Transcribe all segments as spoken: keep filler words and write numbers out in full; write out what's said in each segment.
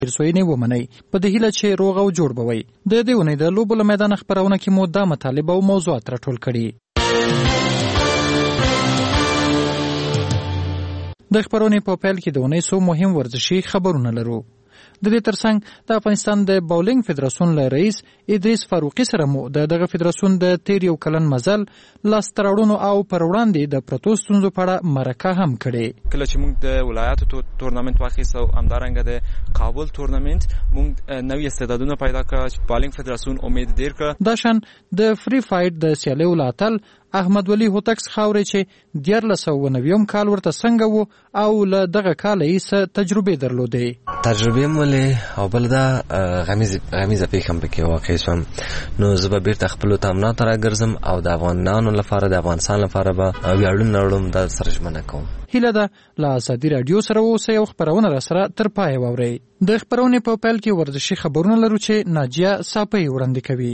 پیرسوینې ومنئ په دې هیله چې روغ او جوړ به وئ. د دې اونۍ د لوبو له میدانه خپرونه کې مو دا مطالب او موضوعات راټول کړي. د خبرونې په پیل کې د اونۍ څو مهم ورزشي خبرونه لرو. د دې ترڅنګ د افغانستان د باولینګ فدراسیون له رئیس ادریس فاروقي سره مو د دغه فدراسیون د تیر یو کلن مزل لاسته راوړنو او پر وړاندې د پرتو ستونزو په اړه مرکه هم کړې. کله چې موږ د ولایاتو تورنمنت واخیست او همدارنګه د کابل تورنمنت موږ نوې استعدادونه پیدا کړ. باولینګ فدراسیون امید ډیر کړ. دا شان د فری فایټ د سیالیو لاتل احمد ولی هوتکس خاورې چې دیارلس سوه نویم کال ورته څنګه وو او له دغه کاله یې څه تجربې درلودې. تجربې مولې او بل دا غمیزه غمیزه پیښم پکې واقع شوم. نو زه به بیرته خپلو تمریناتو راګرځم او د افغانانو لپاره د افغانستان لپاره به ویاړونه وړم. دا سره ژمنه کوم. هیله ده له ازادي راډیو سره اوسئ او خپرونه را سره تر پایه واورئ. د خپرونې په پیل کې ورزشي خبرونه لرو چې ناجیه صافی وړاندې کوي.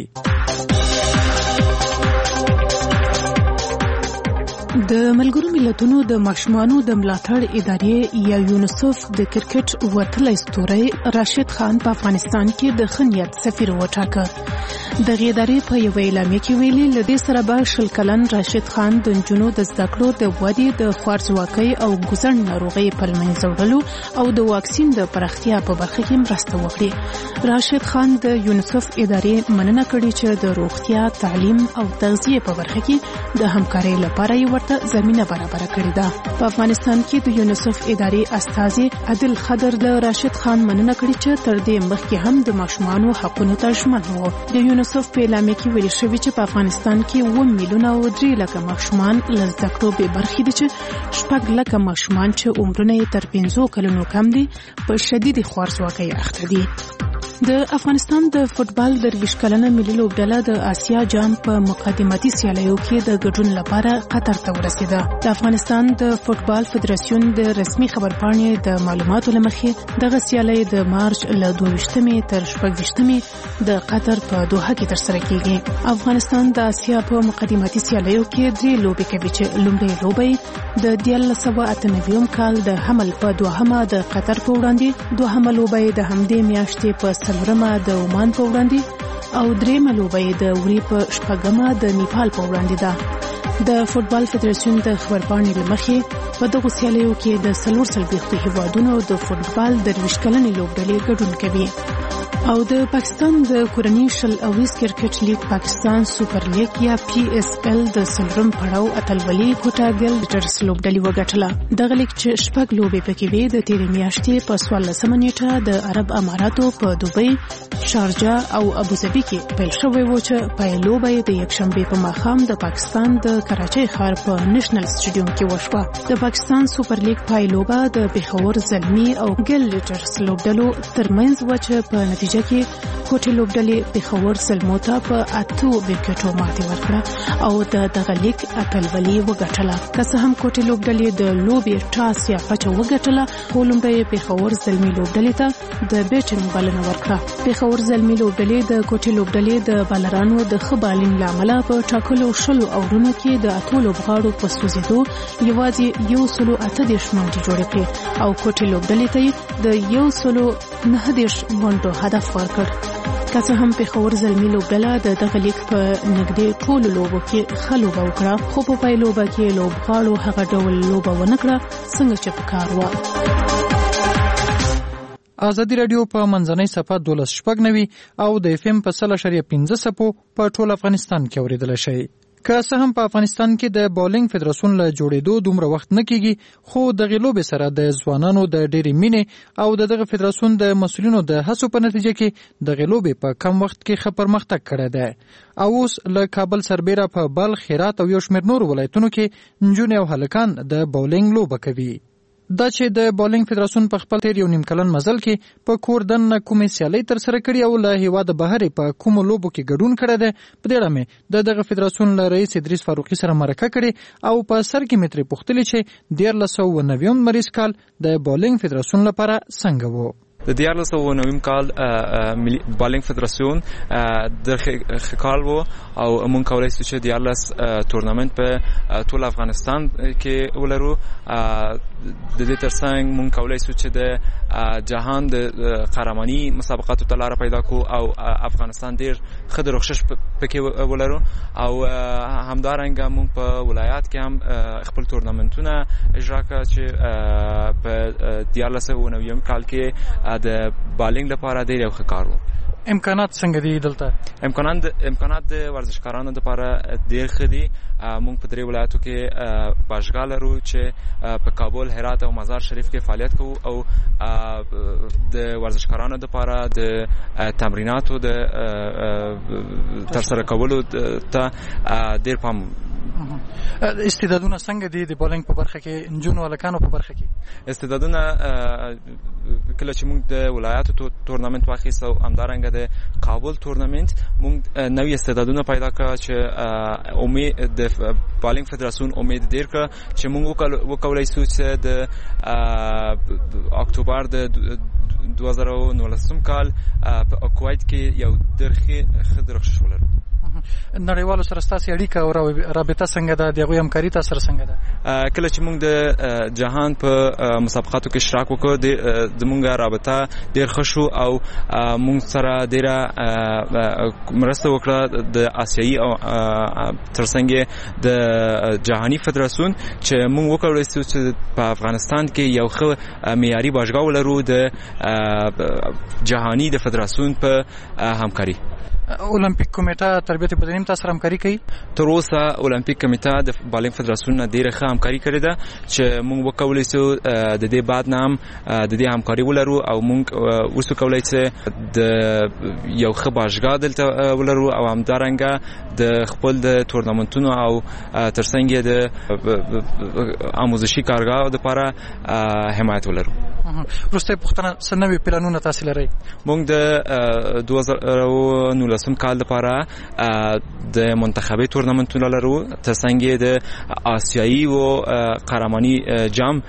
د ملګرو ملتونو د ماشومانو د ملاتړ ادارې یا یونیسف د کرکټ وتلی ستوری راشد خان په افغانستان کې د ښه نیت سفیر وټاکه. دغه ادارې په یوه اعلامیه کې ویلي له دې سره به شل کلن راشد خان د نجونو د زده کړو د ودې د خوارځواکۍ او ګوزڼ ناروغۍ په له منځه وړلو او د واکسین د پراختیا په برخه کې مرسته وکړي. راشد خان د یونیسف ادارې مننه کړې چې د روغتیا، تعلیم او تغذیه په برخه کې د همکارۍ لپاره یې ورته زمینه برابر کړې ده. په افغانستان کې د یونیسف ادارې استازي عادل خضر د راشد خان مننه کړې چې تر دې مخکې هم د ماشومانو حقونو ته ژمن و. د یونیسف په اعلامیه کې ویل شوی چې په افغانستان کې اووه میلیونه او درې لکه ماشومان له زده کړو بې برخې دي چې شپږ لکه ماشومان چې عمرونه یې تر پنځو کلونو کم دي په شدید خوارځواکۍ اخته دي. د افغانستان د فوتبال درویش کلنه ملي لوبډله د آسیا جام په مقدماتي سیالیو کې د ګډون لپاره قطر ته ورسېده. د افغانستان د فوتبال فدراسیون د رسمي خبرپاڼې د معلوماتو له مخې دغه سیالۍ د مارچ له دوه ویشتمې تر شپږ ویشتمې د قطر په دوحه کې ترسره کیږي. افغانستان د آسیا په مقدماتي سیالیو کې درې لوبې کوي چې لومړۍ لوبه د دیارلس سوه اته نوي کال د حمل په دوهمه د قطر په وړاندې، دوهمه لوبه د همدې میاشتې په څلورمه د عمان په وړاندې او درېیمه لوبه د وری په شپږمه د نیپال په وړاندې ده. د فوتبال فدراسیون د خبرپاڼې له مخې په دغو سیالیو کې د څلور څلوېښتو هیوادونو د فوتبال درویش کلنې لوبډلې ګډون کوي. او د پاکستان د کورني شل اویز کرکټ لیګ پاکستان سوپر لیګ یا پی اس ال د څلورم پړاو اتلولي کوټا ګلډرز لوبډلې وګټله. دغه لیګ چې شپږ لوبې پکې وې د تېرې میاشتې په څوارلسمه نیټه د عرب اماراتو په دوبۍ، شارجه او ابوظبي کې پیل شوی و چې پای لوبه د یکشنبې په ماښام د پاکستان د کراچۍ ښار په نېشنل سټېډیوم کې وشوه. د پاکستان سوپر لیګ پای لوبه د پېښور زلمي او ګلډرز لوبډلو ترمنځ و چې په نتیجه کې کوټې لوبډلې پېښور زلمو ته په اتو وکټو ماتې ورکړه او د دغه لیګ اتلولي وګټله. که څه هم کوټې لوبډلې د لوبې ټاس یا پچه وګټله، خو لومړی پېښور زلمي لوبډلې ته د بیټینګ بلنه ورکړه. پېښور زلمي لوبډلې د کوټې لوبډلې د بالرانو د ښه بالینګ له امله په ټاکلو شلو اورونو کې د اتو لوبغاړو په سوځېدو یوازې یو سلو اته دېرش منډې جوړې کړې او کوټې لوبډلې ته یې د یو سلو نهه دېرش منډو هدف ورکړ. که څه هم پېښور زلمي لوبډله د دغه لیګ په نږدې ټولو لوبو کې ښه لوبه وکړه، خو په پای لوبه کې لوبغاړو هغه ډول لوبه ونه کړه څنګه چې پکار وه. ازادي راډیو په منځنۍ صفحه دولس شپږ نوي او د اف ام په سل اشاریه پنځه څپو په ټول افغانستان کې اورېدلی شئ. که څه هم په افغانستان کې د باولینګ فدراسیون له جوړېدو دومره وخت نه کیږي، خو دغې لوبې سره د ځوانانو د ډېرې مینې او د دغه فدراسیون د مسؤلینو د هڅو په نتیجه کې دغې لوبې په کم وخت کې ښه پرمختګ کړی دی او اوس له کابل سربیره په بلخ، هرات او یو شمېر نورو ولایتونو کې نجونې او هلکان د باولینګ لوبه کوي. دا چې د باولینګ فدراسیون په خپل تیر یو نیم کلن مزل کې په کور دننه کومې سیالۍ ترسره کړي او له هېواده بهرې په کومو لوبو کې ګډون کړی دی، په دې اړه مې د دغه فدراسیون له رئیس ادریس فاروقي سره مرکه کړې او په سر کې مې ترې پوښتلې چې دیارلس سوه نویم مریض کال د باولینګ فدراسیون لپاره څنګه و. د دیارلس سوه نویم کال باولینګ فدراسیون د ښه کال و او مونږ کولی شو چې دیارلس تورنمنت په ټول افغانستان کې ولرو. د دې ترڅنګ مونږ کولی شو چې د جهان د قهرماني مسابقاتو ته لار پیدا کو او افغانستان ډیر ښه د رخصش پکې ولرو او همدارنګه موږ په ولایت کې هم خپل تورنمنتونه اجرا کړ چې په دیارلس و نویم کال کې د بالینګ لپاره ډیر یو ښه کار و. امکانات څنګه دي دلته؟ امکانات امکانات د ورزشکارانو لپاره ډیر ښه دي. موږ په درې ولایتو کې باشګاه لرو چې په کابل، هرات او مزار شریف کې فعالیت کوو او د ورزشکارانو لپاره د تمریناتو د ترسره کولو ته ډیر پام. استعدادونه څنګه دي د بولینګ په برخه کې، نجونو هلکانو په برخه کې؟ استعدادونه کله چې موږ د ولایاتو تورنمنت واخیست او همدارنګه د کابل تورنمنت، موږ نوي استعدادونه پیدا کړ چې امید د بالینګ فدراسیون امید ډیر کړ چې موږ وکولای شو چې د اکتوبر د دوه زره نولسم کال په کویت کې یو ډیر ښه درخشش ولرو. نړیوالو سره ستاسو اړیکه او رابطه څنګه ده؟ د هغوی همکاري تاسو سره څنګه ده؟ کله چې موږ د جهان په مسابقاتو کې اشتراک وکړو، د موږ رابطه ډیر ښه شو او موږ سره ډیره مرسته وکړه د آسیایي او ترڅنګ د جهاني فدراسیون چې موږ وکولای شو چې په افغانستان کې یو ښه معیاري باشګاه ولرو د جهاني د فدراسیون په همکاري. اولمپیک کمیټه تربیت بدني تاسو سره همکاري کوي؟ تر اوسه اولمپیک کمیټه د بالینګ فدراسیون نه ډیره ښه همکاري کړې ده چې موږ وکولای شو د دې بعد نه هم د دې همکاري ولرو او موږ اوس وکولای شو د یو ښه باشګاه دلته ولرو او همدارنګه د خپل د تورنمنتونو او ترڅنګ د آموزشي کارګاه لپاره حمایت ولرو. وروسته پوښتنه څه نوي پلانونه تاسو لرئ؟ موږ د دوه زره نولسم کال لپاره د منتخبي تورنمنتونه لرو، ترڅنګ د آسیایي او قهرماني جام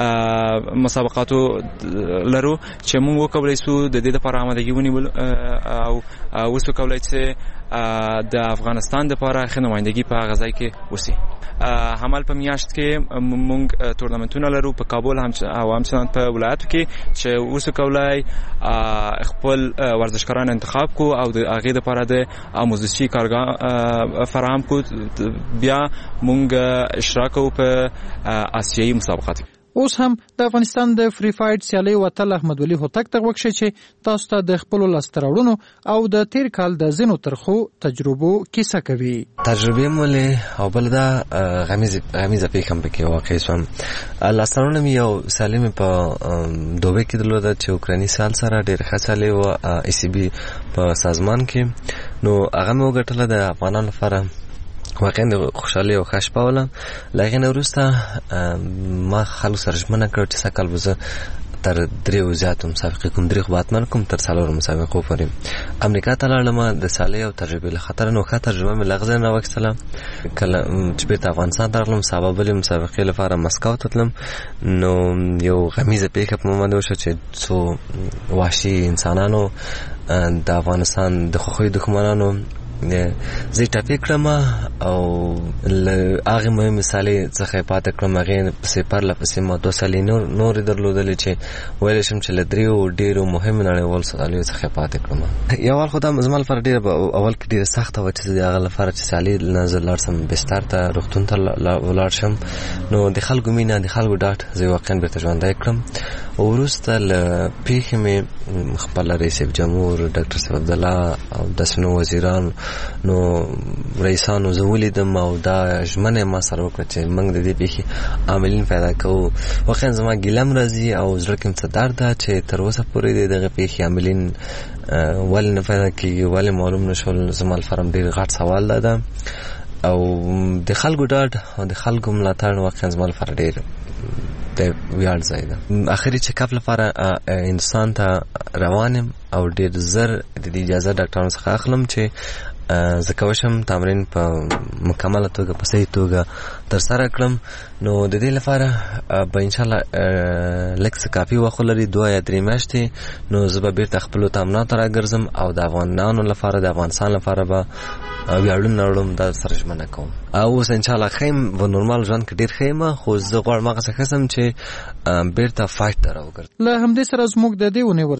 مسابقاتو لرو چې موږ وکولای شو د دې لپاره آمادګي ونیول او اوس وکولای شو د افغانستان لپاره ښه نمائندګي په هغه ځای کې وشي. همال په میاشت کې موږ تورنمنتونه لرو په کابل هم او همچنان په ولایتو کې چې اوس وکولای خپل ورزشکاران انتخاب کو او د هغې لپاره د آموزشي کارګاه فراهم کو. بیا موږ اشتراک کوو په آسیایي مسابقاتو. اوس هم د افغانستان د فری فایټ سیالي وتل احمد ولی هوتک ته وکړي چې تاسو ته د خپل لاستراوړونو او د تیر کال د زینو ترخو تجربو کیسه کوي. تجربه مولې او بل دا غمیز غمیز په کوم کې واقع شوم. لاستراوړم یو سالم په دوبه کې درلوده چې اوکراني سال سره ډېر خاصه و ای سی بي په سازمان کې، نو هغه مو ګټله د افغانانو لپاره واقعا د خوشحالي او خوش پاوله. لکه نه وروسته ما خلکو سره ژمنه کړه چې سږ کال به زه تر دریو زیاتو مسابقې کوم، درې خو به حتما کوم، تر څلورو مسابقو پورې. امریکا ته لاړم د سالۍ او تجربې له خطره، نو ښه تجربه مې له هغه ځای نه واخیستله. کله چې بیرته افغانستان ته راغلم، سبا بلې مسابقې لپاره مسکو ته تلم، نو یو غمیزه پیښه په ما باندې وشوه چې څو وحشي انسانانو د افغانستان د خوښیو دښمنانو زه ټاپې کړم او هغه مهمې مثالې څخه پاتې کړم. هغې پسې پرله پسې ما دوه سالې نور نورې درلودلې چې ویلی شم چې له دریو ډېرو مهمو نړیوالو سالیو څخه پاتې کړم. یو وال خو دا زما لپاره ډېره اول کې ډېره سخته وه چې زه د هغه لپاره چې سالې نه زه لاړ شم بستر ته، روغتون ته ولاړ شم. نو د خلکو مینه، د خلکو ډاډ زه واقعا بېرته ژوندی کړم. وروسته له پیښې مې خپل رئیس جمهور ډاکټر صاحب عبدالله او داسې نور وزیران نو رئیسانو زه ولیدم او دا ژمنه ما سره وکړه چې موږ د دې پیښې عاملین پیدا کوو. واقعا زما ګیلم راځي او زړه کې مې څه درد ده چې تر اوسه پورې د دغه پیښې عاملین ولې نه پیدا کېږي، ولې معلوم نه شول. زما لپاره ډېر غټ سوال ده او د خلکو ډاډ او د خلکو ملاتړ واقعا زما لپاره ډېر د ویاړ ځای ده. اخري چیکاپ لپاره انسان ته روان یم او ډېر زر د دې اجازه ډاکټرانو څخه اخلم چې زه کوشم تمرین په مکمله توګه په صحیح توګه ترسره کړم. نو د دې لپاره به انشاءالله لږ څه کافي وخت ولري، دوه یا درې میاشتې، نو زه به بیرته خپلو تمریناتو راګرځم او د افغانانو لپاره د افغانستان لپاره به ویاړونه وړم، دا سره ژمنه کوم. او اوس انشاءالله ښه یم، په نورمال ژوند کې ډېر ښه یم، خو زه غواړم هغسې ښه شم چې بیرته فایټ ته راوګرځم. له همدې سره زموږ د دې اونۍ